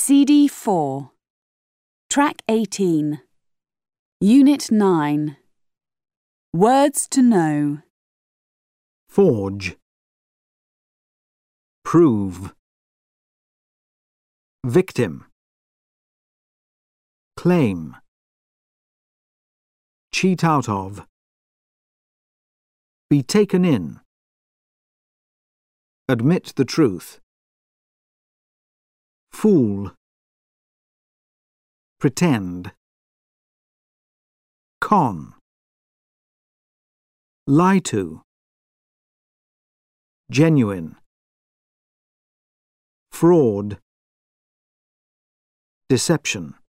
CD 4, Track 18, Unit 9, Words to know. Forge, prove, victim, claim, cheat out of, be taken in, admit the truth, fool, pretend, con, lie to, genuine, fraud, deception.